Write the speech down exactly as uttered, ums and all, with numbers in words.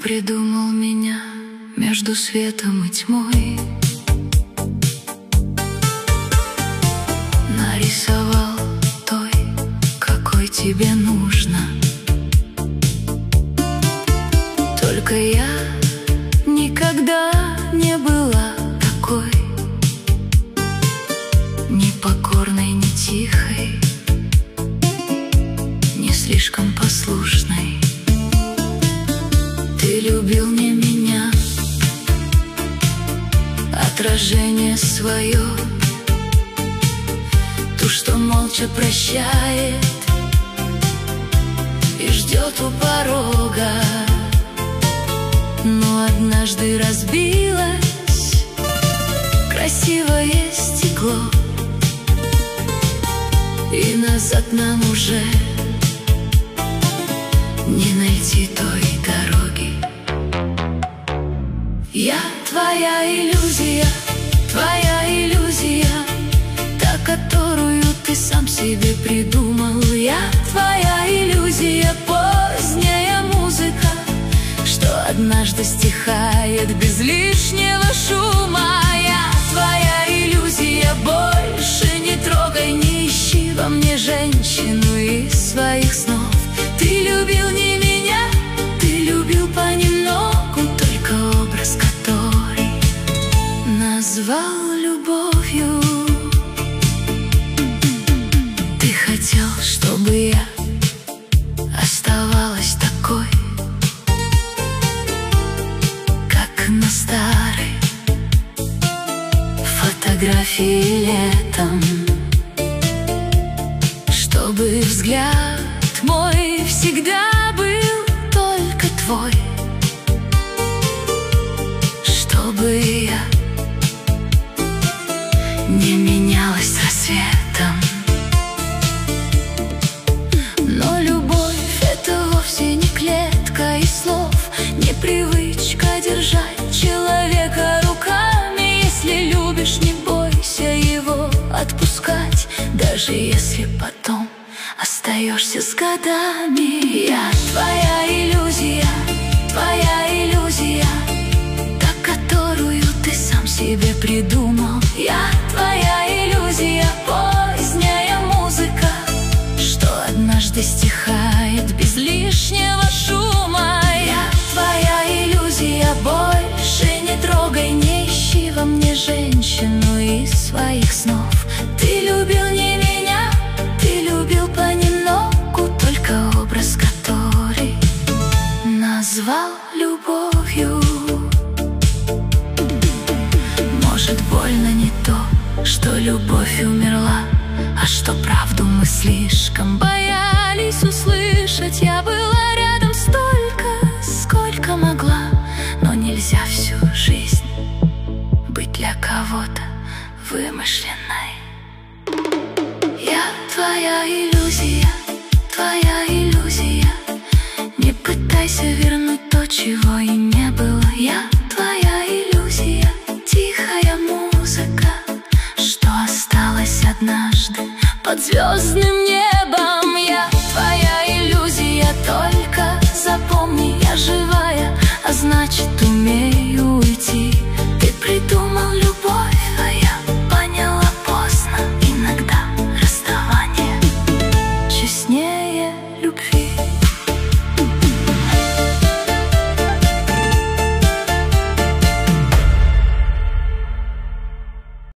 придумал меня между светом и тьмой, нарисовал той, какой тебе нужно. Только я никогда не была такой, ни покорной, ни тихой, не слишком послушной. Ты любил не меня, отражение свое, ту, что молча прощает и ждет у порога. Но однажды разбилось красивое стекло, и назад нам уже не найти той дороги. Я твоя иллюзия, твоя иллюзия, та, которую ты сам себе придумал. Я твоя иллюзия, поздняя музыка, что однажды стихает без лишнего шума. Я твоя иллюзия, больше не трогай, не ищи во мне женщину из своих снов. Ты любил не меня, ты любил понемногу, только образ, который назвал любовью. Ты хотел, чтобы я оставалась такой, как на старой фотографии летом, чтобы взгляд мой всегда был только твой, чтобы я не менялась с рассветом. Но любовь — это вовсе не клетка из слов, не привычка держать человека руками. Если любишь, не бойся его отпускать, даже если потом остаешься с годами. Я твоя иллюзия, твоя иллюзия, та, которую ты сам себе придумал. Я твоя иллюзия, поздняя музыка, что однажды стихает без лишнего шума. Я твоя иллюзия, больше не трогай, не ищи во мне женщину из своих снов. Ты любил не меня, ты любил понемногу, только образ, который назвал любовью. Может, больно не то, что любовь умерла, а что правду мы слишком боялись услышать. Я была рядом столько, сколько могла, но нельзя всю жизнь быть для кого-то вымышленной. Я твоя иллюзия, твоя иллюзия, не пытайся вернуть то, чего и не было. Я